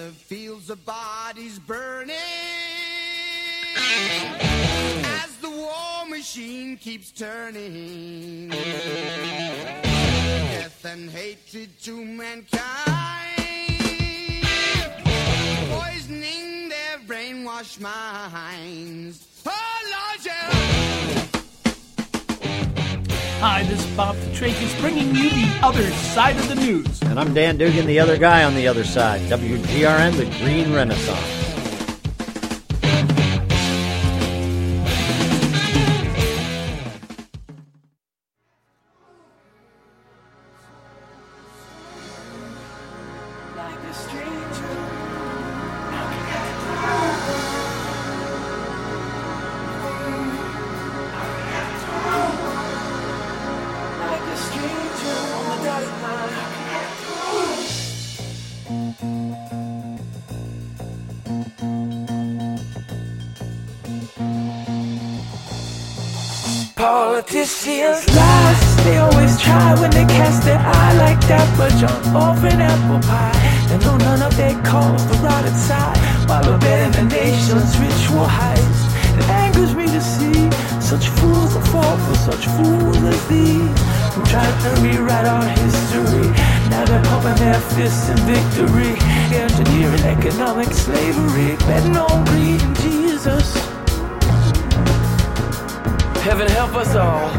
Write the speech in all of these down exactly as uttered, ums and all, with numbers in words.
fields of bodies burning as the war machine keeps turning. Death and hatred to mankind, poisoning their brainwashed minds. Oh, Lord, yeah. Hi, this is Bob Petrakis bringing you the other side of the news. And I'm Dan Dugan, the other guy on the other side. W G R N, the Green Renaissance. Politicians lies, they always try when they cast their eye like that, but jump off an apple pie. They know none of their calls the right side, while abetting the nation's ritual heist. It angers me to see such fools that fall for such fools as these, who try to rewrite our history. Now they're pumping their fists in victory, engineering economic slavery, betting on greed and Jesus. Heaven help us all.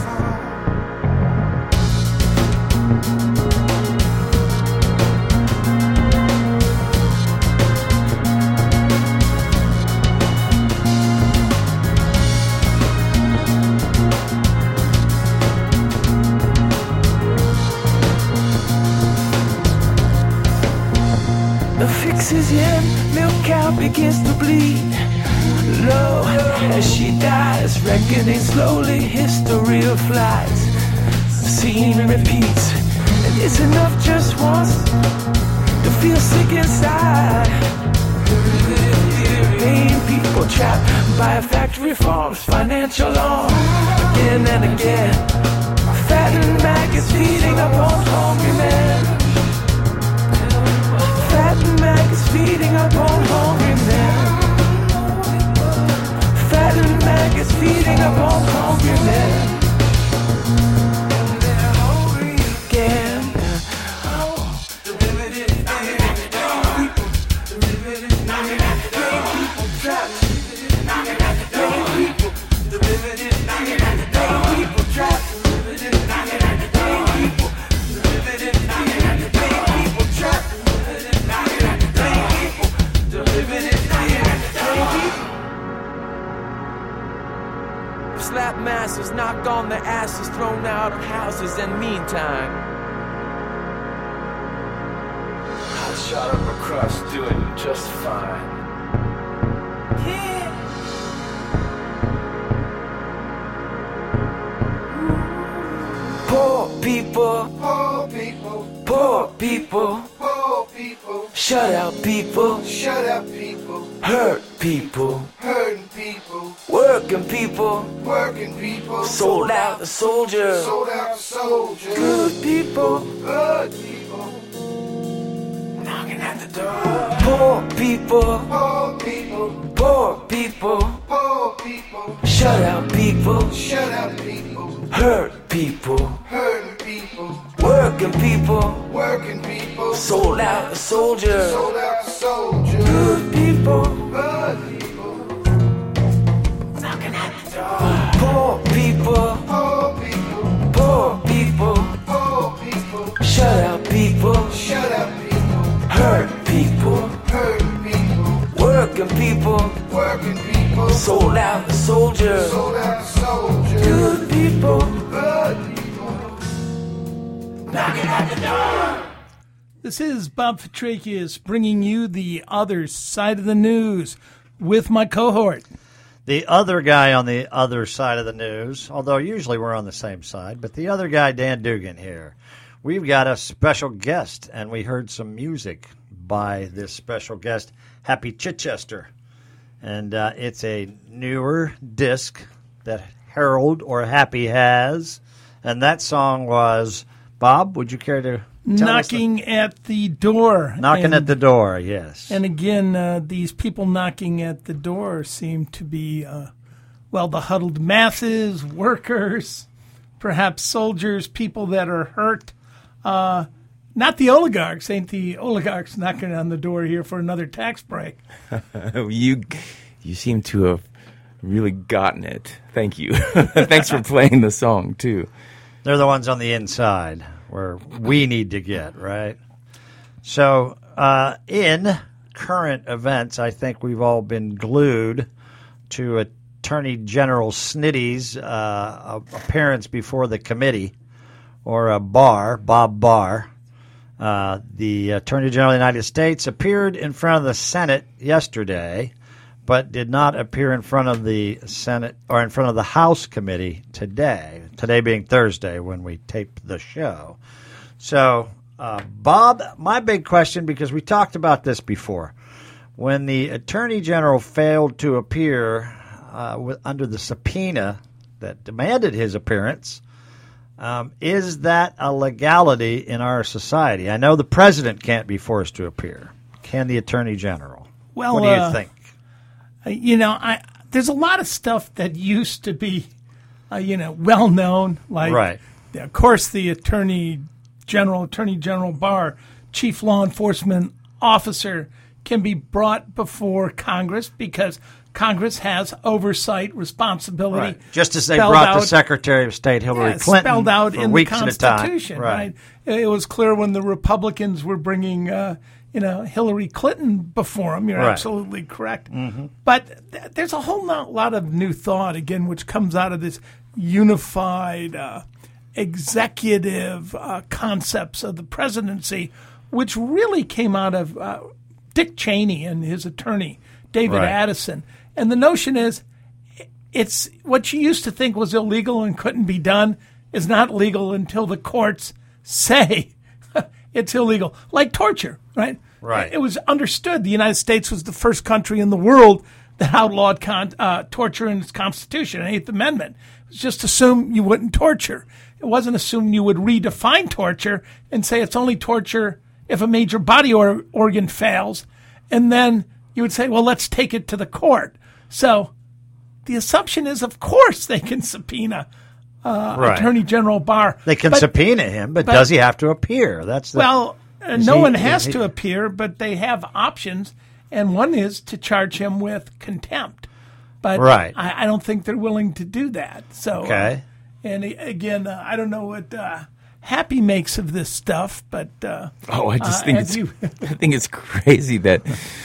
The fix is in, milk cow begins to bleed. Low as she dies, reckoning slowly, history of flies. The scene repeats, and it's enough just once to feel sick inside. Pain people trapped by factory farms, financial arm, again and again. Fattened maggots feeding upon hungry men. Fattened maggots feeding upon hungry men. Fattened maggots feeding upon hungry men. And they're hungry again. Oh, the limited people, the limited people trapped. Pain people, the limited people trapped. Pain people, the limited people trapped. Pain people, the limited people. Slap masters, knocked on their asses, thrown out of houses, and meantime I shot up a crust, doing just fine. Yeah. Poor people, Poor people, poor people, poor people, shut out people, shut up people, hurt people, hurting people, working people, working people, sold out the soldier, sold out soldiers, good people, good people, knocking at the door. Poor people, poor people, poor people, poor people, shut out people, shut up people, hurt people, hurting people, working people, working people, sold out the soldier, sold out soldiers, good people, good people, knocking at the door. Poor people, poor people, poor people, poor people, shut out people, shut up people, hurt people, hurting people, working people, working people, sold out the soldier, sold out soldiers, good people, good people, knocking at the door. This is Bob Petrakis bringing you the other side of the news with my cohort. The other guy on the other side of the news, although usually we're on the same side, but the other guy, Dan Dugan here. We've got a special guest, and we heard some music by this special guest, Happy Chichester. And uh, it's a newer disc that Harold or Happy has, and that song was, Bob, would you care to knocking the, at the door. Knocking and, at the door, yes. And again, uh, these people knocking at the door seem to be, uh, well, the huddled masses, workers, perhaps soldiers, people that are hurt. Uh, not the oligarchs. Ain't the oligarchs knocking on the door here for another tax break? you, you seem to have really gotten it. Thank you. Thanks for playing the song, too. They're the ones on the inside where we need to get, right? So uh, in current events, I think we've all been glued to Attorney General Snitty's uh, appearance before the committee, or uh, Barr, Bob Barr. Uh, the Attorney General of the United States appeared in front of the Senate yesterday, but did not appear in front of the Senate or in front of the House committee today, today being Thursday when we taped the show. So, uh, Bob, my big question, because we talked about this before, when the Attorney General failed to appear uh, with, under the subpoena that demanded his appearance, um, is that a legality in our society? I know the president can't be forced to appear. Can the Attorney General? Well, what do you uh, think? You know, I there's a lot of stuff that used to be, uh, you know, well known. Like, right. Of course, the Attorney General, Attorney General Barr, Chief Law Enforcement Officer, can be brought before Congress because Congress has oversight responsibility. Right. Just as they brought out, the Secretary of State Hillary yeah, Clinton spelled out for in weeks the at a time. Constitution. Right. Right. It was clear when the Republicans were bringing, uh, you know, Hillary Clinton before them. You're right. absolutely correct. Mm-hmm. But th- there's a whole not, lot of new thought again, which comes out of this unified uh, executive uh, concepts of the presidency, which really came out of uh, Dick Cheney and his attorney David right. Addison. And the notion is, it's what you used to think was illegal and couldn't be done is not legal until the courts say it's illegal, like torture, right? Right. It was understood the United States was the first country in the world that outlawed con- uh, torture in its Constitution, Eighth Amendment. It was just assumed you wouldn't torture. It wasn't assumed you would redefine torture and say it's only torture if a major body or- organ fails, and then you would say, well, let's take it to the court. So the assumption is, of course, they can subpoena uh, right. Attorney General Barr. They can but, subpoena him, but, but does he have to appear? That's the, well, uh, no he, one has he, to appear, but they have options, and one is to charge him with contempt. But right. I, I don't think they're willing to do that. So, okay. uh, and again, uh, I don't know what uh, Happy makes of this stuff, but uh, oh, I just uh, think it's you... I think it's crazy that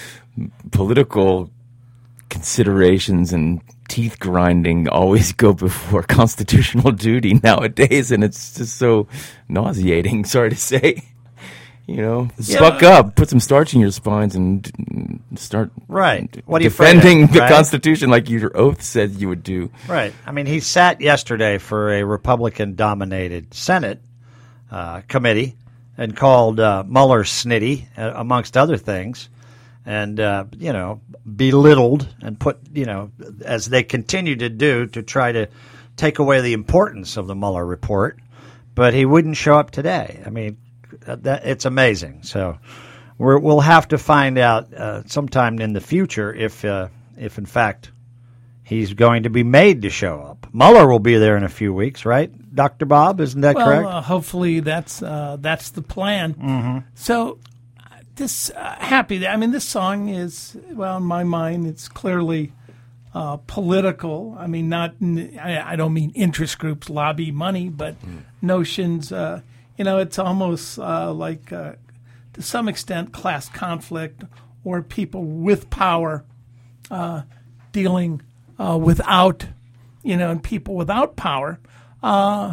political considerations and teeth grinding always go before constitutional duty nowadays, and it's just so nauseating. Sorry to say, you know, yeah. Buck up, put some starch in your spines, and start right. What are you defending of, the right? Constitution like your oath said you would do. Right. I mean, he sat yesterday for a Republican-dominated Senate uh, committee and called uh, Mueller snitty, uh, amongst other things. And, uh, you know, belittled and put, you know, as they continue to do to try to take away the importance of the Mueller report. But he wouldn't show up today. I mean, that, it's amazing. So we're, we'll have to find out uh, sometime in the future if, uh, if, in fact, he's going to be made to show up. Mueller will be there in a few weeks, right, Doctor Bob? Isn't that well, correct? Uh, hopefully that's, uh, that's the plan. Mm-hmm. So... This uh, happy. I mean, this song is, well, in my mind, it's clearly uh, political. I mean, not. I, I don't mean interest groups lobby money, but mm. notions. Uh, you know, it's almost uh, like, uh, to some extent, class conflict or people with power uh, dealing uh, without, you know, and people without power. Uh,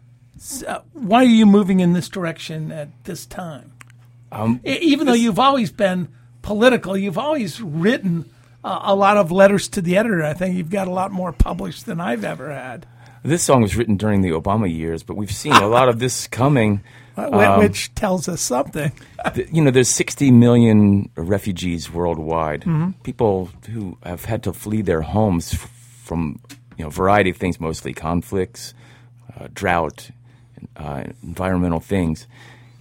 so why are you moving in this direction at this time? Um, Even though you've always been political, you've always written uh, a lot of letters to the editor. I think you've got a lot more published than I've ever had. This song was written during the Obama years, but we've seen a lot of this coming. Um, Which tells us something. the, you know, there's sixty million refugees worldwide, mm-hmm. people who have had to flee their homes f- from, you know, a variety of things, mostly conflicts, uh, drought, uh, environmental things.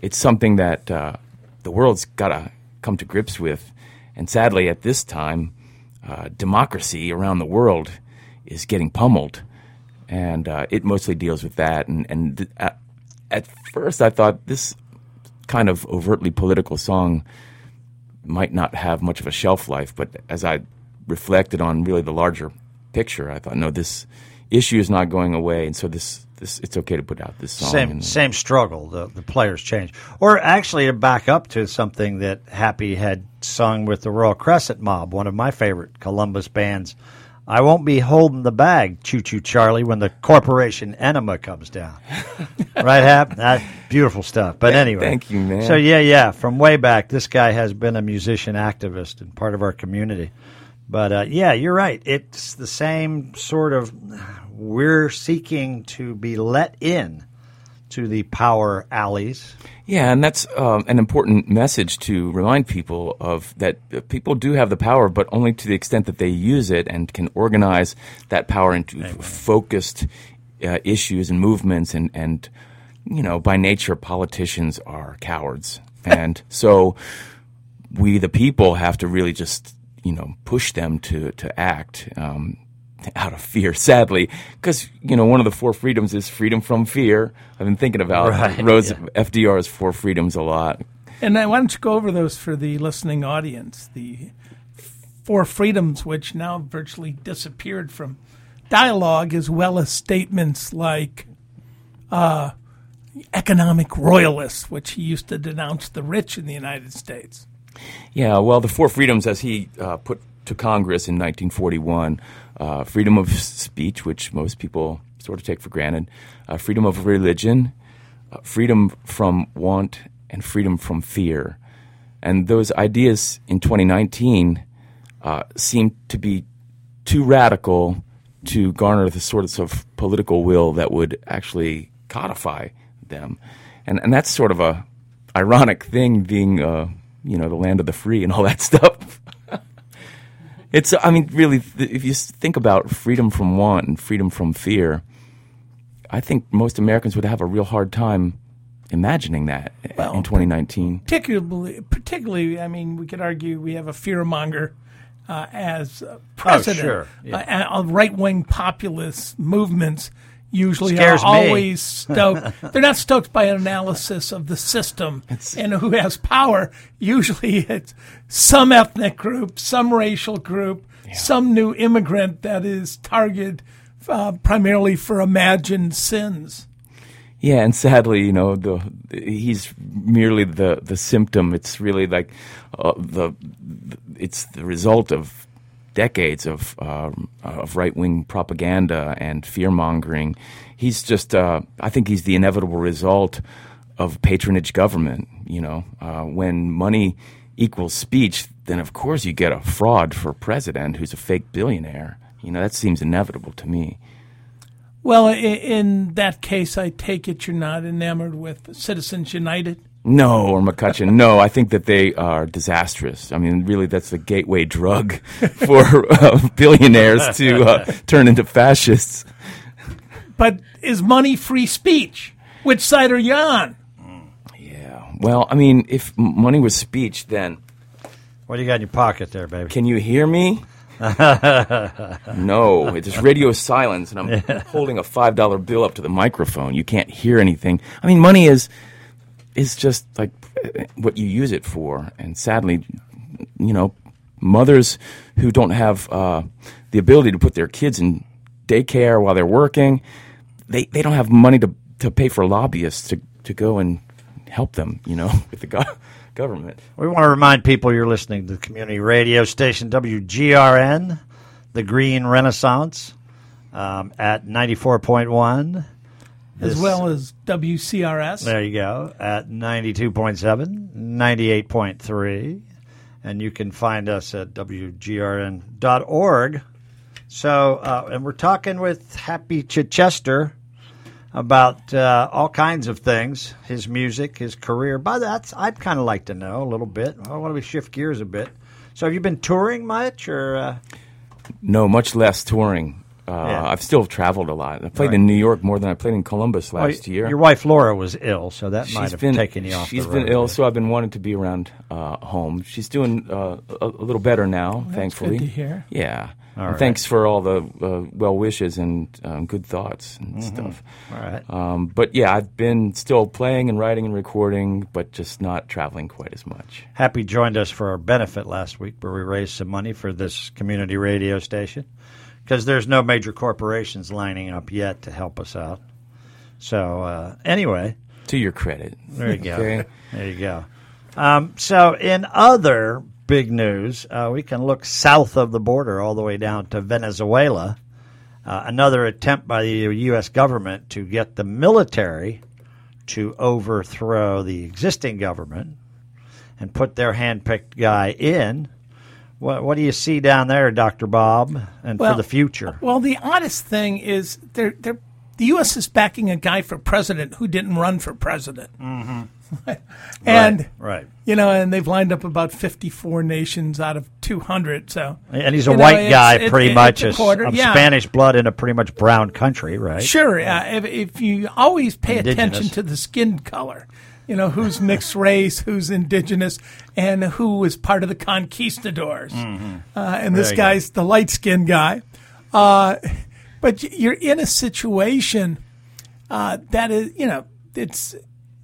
it's something that uh, the world's got to come to grips with. And sadly, at this time, uh, democracy around the world is getting pummeled. And uh, it mostly deals with that. And, and th- at, at first, I thought this kind of overtly political song might not have much of a shelf life. But as I reflected on really the larger picture, I thought, no, this issue is not going away. And so this, this it's okay to put out this song. Same, and, same struggle. The, the players change. Or actually to back up to something that Happy had sung with the Royal Crescent Mob, one of my favorite Columbus bands. I won't be holding the bag, Choo Choo Charlie, when the corporation enema comes down. Right, Hap? That, beautiful stuff. But anyway. Thank you, man. So, yeah, yeah, from way back, this guy has been a musician activist and part of our community. But, uh, yeah, you're right. It's the same sort of, we're seeking to be let in to the power alleys. Yeah, and that's um, an important message to remind people of that uh, people do have the power, but only to the extent that they use it and can organize that power into Amen. focused uh, issues and movements. And, and, you know, by nature, politicians are cowards. And so we, the people, have to really just, you know, push them to, to act um, out of fear, sadly, because, you know, one of the four freedoms is freedom from fear. I've been thinking about Right, Rose, yeah. F D R's four freedoms a lot. And uh, why don't you go over those for the listening audience? The four freedoms, which now virtually disappeared from dialogue, as well as statements like uh, economic royalists, which he used to denounce the rich in the United States. Yeah, well, the four freedoms, as he uh, put to Congress in nineteen forty-one, uh, freedom of speech, which most people sort of take for granted, uh, freedom of religion, uh, freedom from want, and freedom from fear. And those ideas in twenty nineteen uh, seem to be too radical to garner the sorts of political will that would actually codify them. And and that's sort of a ironic thing, being uh, you know, the land of the free and all that stuff. It's, I mean, really, if you think about freedom from want and freedom from fear, I think most Americans would have a real hard time imagining that Well, in twenty nineteen. Particularly, particularly, I mean, we could argue we have a fearmonger uh, as uh, president. Oh, sure. Yeah. Uh, uh, right-wing populist movements usually Scares are me. always stoked. They're not stoked by an analysis of the system and who has power. Usually it's some ethnic group, some racial group, yeah. some new immigrant that is targeted uh, primarily for imagined sins. Yeah, and sadly, you know, the he's merely the, the symptom. It's really like uh, the it's the result of decades of uh, of right wing propaganda and fear mongering. He's just, uh, I think, he's the inevitable result of patronage government. You know, uh, when money equals speech, then of course you get a fraud for president who's a fake billionaire. You know, that seems inevitable to me. Well, in, in that case, I take it you're not enamored with Citizens United? No, or McCutcheon. No, I think that they are disastrous. I mean, really, that's the gateway drug for uh, billionaires to uh, turn into fascists. But is money free speech? Which side are you on? Yeah. Well, I mean, if m- money was speech, then What do you got in your pocket there, baby? can you hear me? No, it's radio silence, and I'm holding a five dollar bill up to the microphone. You can't hear anything. I mean, money is is just like what you use it for, and sadly, you know, mothers who don't have uh, the ability to put their kids in daycare while they're working, they, they don't have money to, to pay for lobbyists to, to go and help them, you know, with the go- government. We want to remind people you're listening to the community radio station W G R N, the Green Renaissance, um, at ninety-four point one. As This- well as W C R S. There you go, at ninety-two point seven, ninety-eight point three. And you can find us at W G R N dot org. So, uh, and we're talking with Happy Chichester about uh, all kinds of things, his music, his career. But that's, I'd kind of like to know a little bit. I want to shift gears a bit. So have you been touring much? or? Uh... No, much less touring. Uh, Yeah. I've still traveled a lot. I played Right. in New York more than I played in Columbus last Well, year. Your wife Laura was ill, so that She's might have been taken you off She's the been road. ill, so I've been wanting to be around uh, home. She's doing uh, a, a little better now, thankfully. good to hear. Yeah. All And right. thanks for all the uh, well wishes and um, good thoughts and Mm-hmm. stuff. All right. Um, but yeah, I've been still playing and writing and recording, but just not traveling quite as much. Happy joined us for our benefit last week where we raised some money for this community radio station because there's no major corporations lining up yet to help us out. So uh, anyway, To your credit. there you go. Okay. There you go. Um, so in other big news, uh, we can look south of the border all the way down to Venezuela. Uh, another attempt by the U S government to get the military to overthrow the existing government and put their hand-picked guy in. What, what do you see down there, Doctor Bob, and Well, for the future? Well, the oddest thing is they're, they're, the U S is backing a guy for president who didn't run for president. Mm-hmm. and, right, right. you know, and they've lined up about fifty-four nations out of two hundred. So, And he's a you know, white it's- guy, it- pretty it- much, it's a of, quarter, of yeah. Spanish blood in a pretty much brown country, right? Sure. Uh, if, if you always pay Indigenous. attention to the skin color, you know, who's mixed race, who's indigenous, and who is part of the conquistadors. Uh, and this There you guy's the light-skinned guy. Uh, but y- you're in a situation uh, that is, you know, it's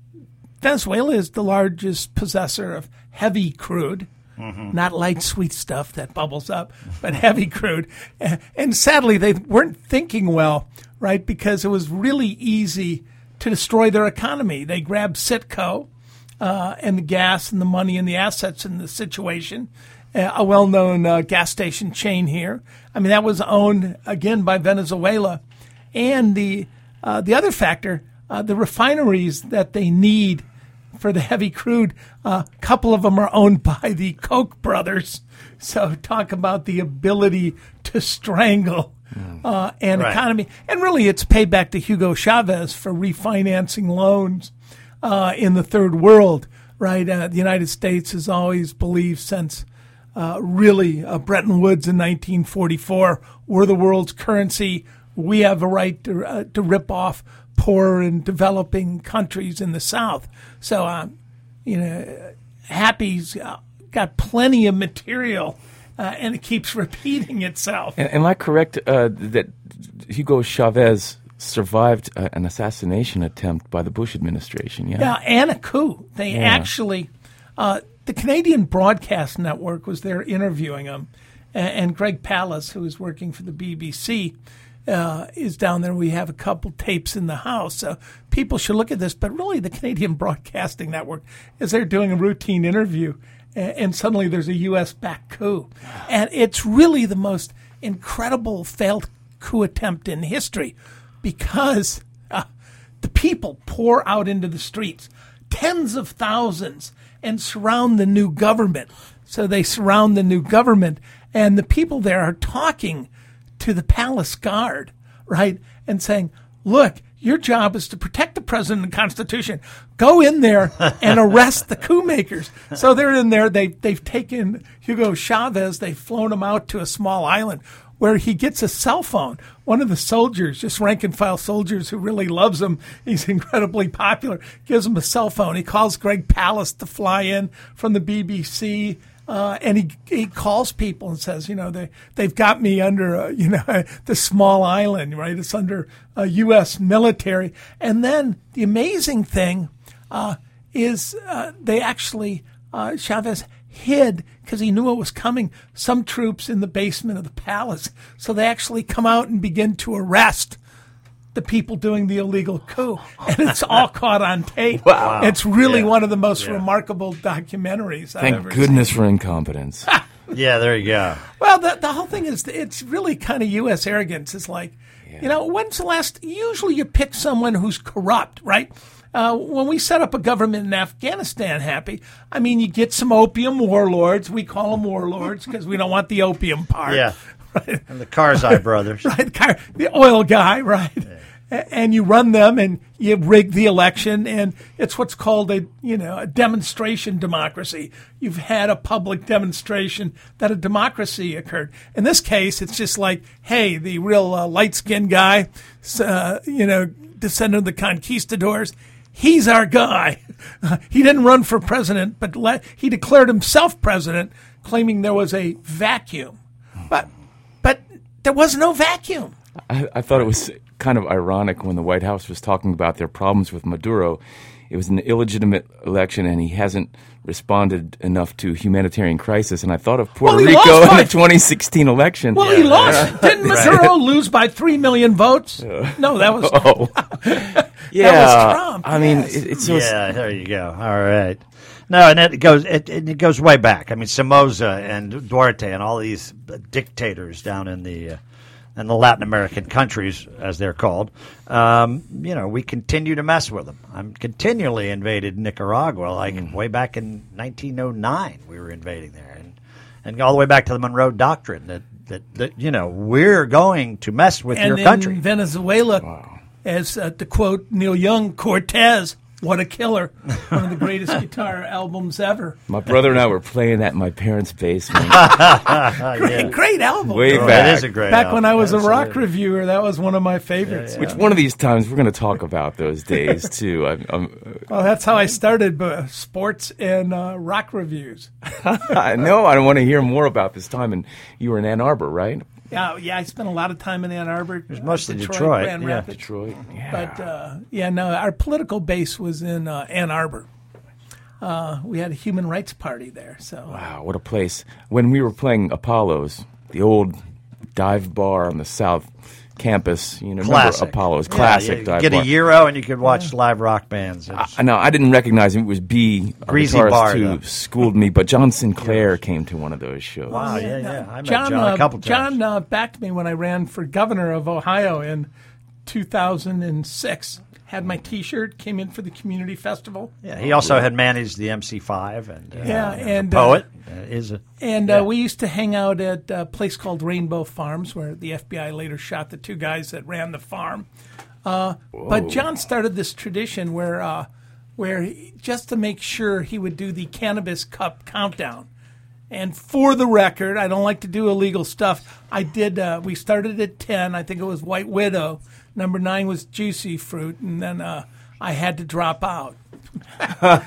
Venezuela is the largest possessor of heavy crude. Not light, sweet stuff that bubbles up, but heavy crude. And, and sadly, they weren't thinking well, right? Because it was really easy to destroy their economy. They grabbed Citgo uh, and the gas and the money and the assets in the situation, uh, a well-known uh, gas station chain here. I mean, that was owned, again, by Venezuela. And the uh, the other factor, uh, the refineries that they need for the heavy crude, a uh, couple of them are owned by the Koch brothers. So talk about the ability to strangle uh, an Right. economy. And really, it's payback to Hugo Chavez for refinancing loans uh, in the third world, right? Uh, the United States has always believed since uh, really uh, Bretton Woods in nineteen forty-four, we're the world's currency. We have a right to, uh, to rip off poor and developing countries in the South. So, um, you know, Happy's uh, got plenty of material, uh, and it keeps repeating itself. And, am I correct uh, that Hugo Chavez survived uh, an assassination attempt by the Bush administration? Yeah. Yeah, and a coup. They Yeah. actually, uh, the Canadian Broadcast Network was there interviewing him, and, and Greg Pallas, who is working for the B B C, uh, is down there. We have a couple tapes in the house, so people should look at this. But really, the Canadian Broadcasting Network is there doing a routine interview, and, and suddenly there's a U S-backed coup, and it's really the most incredible failed coup attempt in history, because uh, the people pour out into the streets, tens of thousands, and surround the new government. So they surround the new government, and the people there are talking to the palace guard, right, and saying, look, your job is to protect the president and the Constitution. Go in there and arrest the coup makers. So they're in there. They, they've taken Hugo Chavez. They've flown him out to a small island where he gets a cell phone. One of the soldiers, just rank-and-file soldiers who really loves him, he's incredibly popular, gives him a cell phone. He calls Greg Pallas to fly in from the B B C, uh, and he he calls people and says, you know, they, they've got me under, uh, you know, the small island, right? It's under uh, U S military. And then the amazing thing uh, is uh, they actually, uh, Chavez hid, because he knew it was coming, some troops in the basement of the palace. So they actually come out and begin to arrest the people doing the illegal coup. And it's all caught on tape. Wow. It's really Yeah. one of the most Yeah. remarkable documentaries I've Thank ever goodness seen. for incompetence. Yeah, there you go. Well, the, the whole thing is, it's really kind of U S arrogance. It's like, you know, when's the last, usually you pick someone who's corrupt, right? Uh, when we set up a government in Afghanistan, Happy, I mean, you get some opium warlords. We call them warlords because we don't want the opium part. Yeah. Right? And the Karzai brothers. Right, the, car, the oil guy, right? a- and you run them and you rig the election, and it's what's called a you know a demonstration democracy. You've had a public demonstration that a democracy occurred. In this case, it's just like, hey, the real uh, light-skinned guy, uh, you know, descendant of the conquistadors, he's our guy. Uh, he didn't run for president, but le- he declared himself president, claiming there was a vacuum. But but there was no vacuum. I, I thought it was kind of ironic when the White House was talking about their problems with Maduro. It was an illegitimate election, and he hasn't responded enough to humanitarian crisis. And I thought of Puerto Well, he Rico lost in by- the twenty sixteen election. Well, he lost. Didn't Maduro lose by three million votes? No, that was Oh, yeah. that was Trump. I mean, yes. it, it's so Yeah, there you go. All right. No, and it goes it, it goes way back. I mean, Somoza and Duarte and all these dictators down in the uh, in the Latin American countries, as they're called. Um, you know, we continue to mess with them. I'm continually invaded Nicaragua, like Mm. way back in nineteen oh nine. We were invading there, and and all the way back to the Monroe Doctrine. That that, that you know, we're going to mess with and your in country. Venezuela, as uh, to quote Neil Young, Cortez, what a killer! One of the greatest guitar albums ever. my brother and I were playing that in my parents' basement Great, great album. way Oh, back. that is a great Back album. when I was a rock Absolutely. reviewer, that was one of my favorites. Which one of these times we're going to talk about those days too? I, I'm, Well, that's how I started uh, sports and uh, rock reviews. I know I want to hear more about this time. And you were in Ann Arbor, right? Yeah, yeah. I spent a lot of time in Ann Arbor. It was mostly Detroit, Grand yeah. Rapids. Detroit. Yeah. But uh, yeah, no, our political base was in uh, Ann Arbor. Uh, we had a human rights party there. So Wow, what a place. When we were playing Apollo's, the old dive bar on the South Campus, you know, Classic. remember Apollo's, Yeah, classic you dive get bar. a euro and you could watch live rock bands. It's- I know, I didn't recognize him. It was B, a Greasy guitarist bar, who though. schooled me, but John Sinclair came to one of those shows. Wow, yeah, no, yeah. I met John, John, uh, a couple times. John uh, backed me when I ran for governor of Ohio in two thousand six. Had my T-shirt, came in for the community festival. yeah, he also had managed the M C five and uh, Yeah, you know, and, the uh, poet uh, is a And yeah. uh, we used to hang out at a place called Rainbow Farms, where the F B I later shot the two guys that ran the farm. Uh, but John started this tradition where, uh, where he, just to make sure, he would do the Cannabis Cup countdown. And for the record, I don't like to do illegal stuff. I did. Uh, we started at ten. I think it was White Widow. Number nine was Juicy Fruit, and then uh, I had to drop out. And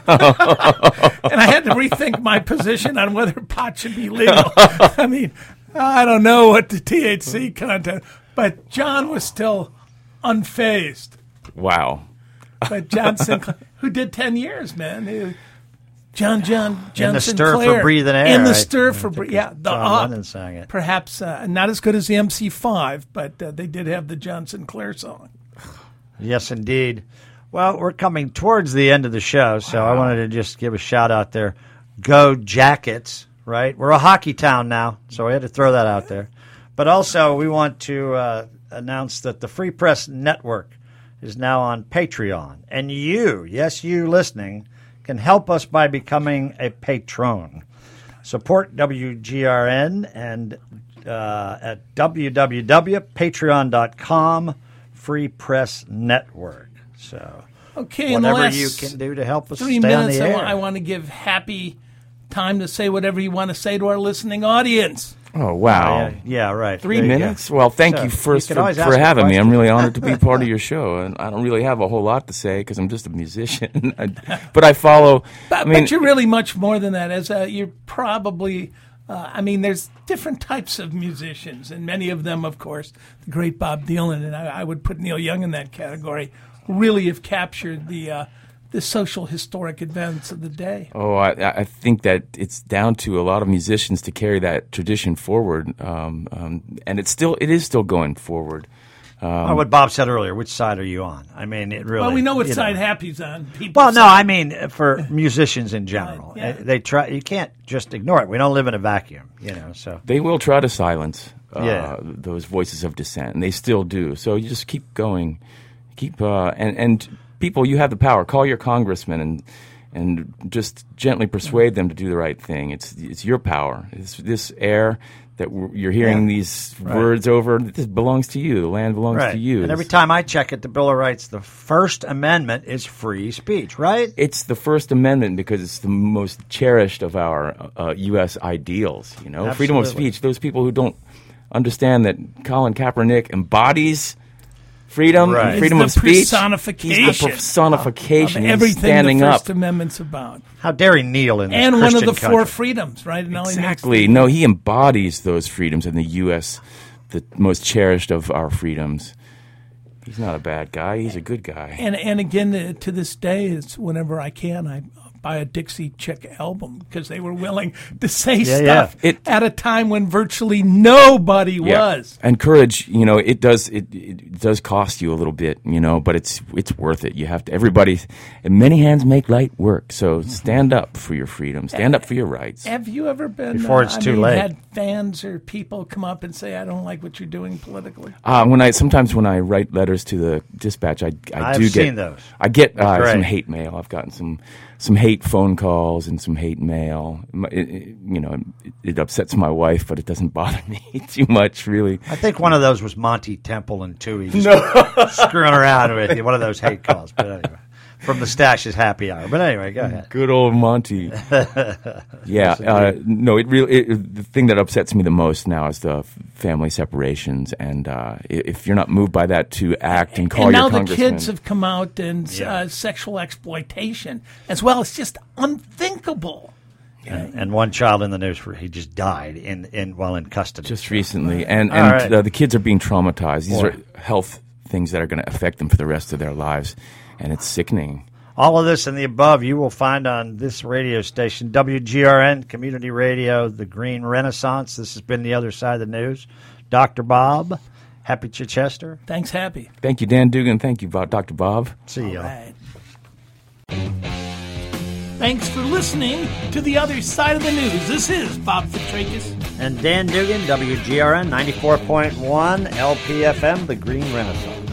I had to rethink my position on whether pot should be legal. I mean, I don't know what the T H C content, but John was still unfazed. Wow. But John Sinclair, who did ten years, man. He- John, John, John In the Stir for Sinclair. Breathing Air, In the I- Stir I for think Breathing Yeah, the John uh, Lennon sang it. Perhaps uh, not as good as the M C five, but uh, they did have the John Sinclair song. Yes, indeed. Well, we're coming towards the end of the show, so I wanted to just give a shout out there. Go Jackets, right? We're a hockey town now, so we had to throw that out there. But also, we want to uh, announce that the Free Press Network is now on Patreon. And you, yes, you listening, can help us by becoming a patron. Support W G R N and uh, at w w w dot patreon dot com Free Press Network. So Okay, in the whatever last you can do to help us three stay on minutes, the I air. want, I want to give Happy time to say whatever you want to say to our listening audience. Oh, wow. yeah, yeah, right. Three There you go. minutes? Well, thank So, you first you can for, always for ask a having me. I'm question. really honored to be part of your show, and I don't really have a whole lot to say because I'm just a musician. I- but I follow. But, I mean, but you're really much more than that. As uh, you're probably, uh, I mean, there's different types of musicians, and many of them, of course, the great Bob Dylan, and I, I would put Neil Young in that category, really have captured the uh, the social historic events of the day. Oh, I, I think that it's down to a lot of musicians to carry that tradition forward, um, um, and it's still it is still going forward. Oh, what Bob said earlier, which side are you on? I mean, it really. Well, we know what you side Happy's on. People Well, no, side. I mean uh, for musicians in general, yeah. Uh, they try. You can't just ignore it. We don't live in a vacuum, you know. So They will try to silence uh, Yeah. those voices of dissent, and they still do. So you just keep going, keep uh, and and people, you have the power. Call your congressman and and just gently persuade them to do the right thing. It's it's your power. It's this air that we're, you're hearing Yeah. these Right. words over. This belongs to you. The land belongs Right. to you. And every time I check it, the Bill of Rights, the First Amendment is free speech, right? It's the First Amendment because it's the most cherished of our uh, U S ideals. You know, freedom of Absolutely. speech. Those people who don't understand that Colin Kaepernick embodies freedom, Right. and He's freedom the of speech. personification He's the personification. of He's everything standing the up. First Amendment's about. How dare he kneel in this And one of Christian the four country? freedoms, right? It only makes Exactly. No, he embodies those freedoms in the U S, the most cherished of our freedoms. He's not a bad guy. He's a good guy. And and again, uh, to this day, it's whenever I can, I buy a Dixie Chick album because they were willing to say Yeah, stuff yeah. It- at a time when virtually nobody was. And courage, you know, it does it, it does cost you a little bit, you know, but it's it's worth it. You have to. Everybody, many hands make light work. So stand up for your freedom. Stand up for your rights. Have you ever been Before uh, it's I too mean, late. had fans or people come up and say, "I don't like what you're doing politically"? Uh, when I sometimes when I write letters to the dispatch, I I I've do get seen those. I get uh, Great. some hate mail. I've gotten some some hate phone calls and some hate mail. My- It, it, you know, it, it upsets my wife, but it doesn't bother me too much, really. I think one of those was Monty Temple and Toohey just screwing around with you. One of those hate calls. But anyway, from the Stash's happy hour. But anyway, go ahead. Good old Monty. Yeah, uh, no, it really it, the thing that upsets me the most now is the f- family separations, and uh, i- if you're not moved by that to act and call and your now the congressman, kids have come out and Yeah. uh, sexual exploitation as well. It's just unthinkable. And, and one child in the news, for he just died in, in while in custody. just recently, and All and right. uh, the kids are being traumatized. These Boy. are health things that are going to affect them for the rest of their lives, and it's sickening. All of this and the above you will find on this radio station, W G R N, Community Radio, The Green Renaissance. This has been The Other Side of the News. Doctor Bob, Happy Chichester. Thanks, Happy. Thank you, Dan Dugan. Thank you, Bo- Doctor Bob. See you. Right. Thanks for listening to The Other Side of the News. This is Bob Fitrakis. And Dan Dugan, W G R N, ninety-four point one L P F M, The Green Renaissance.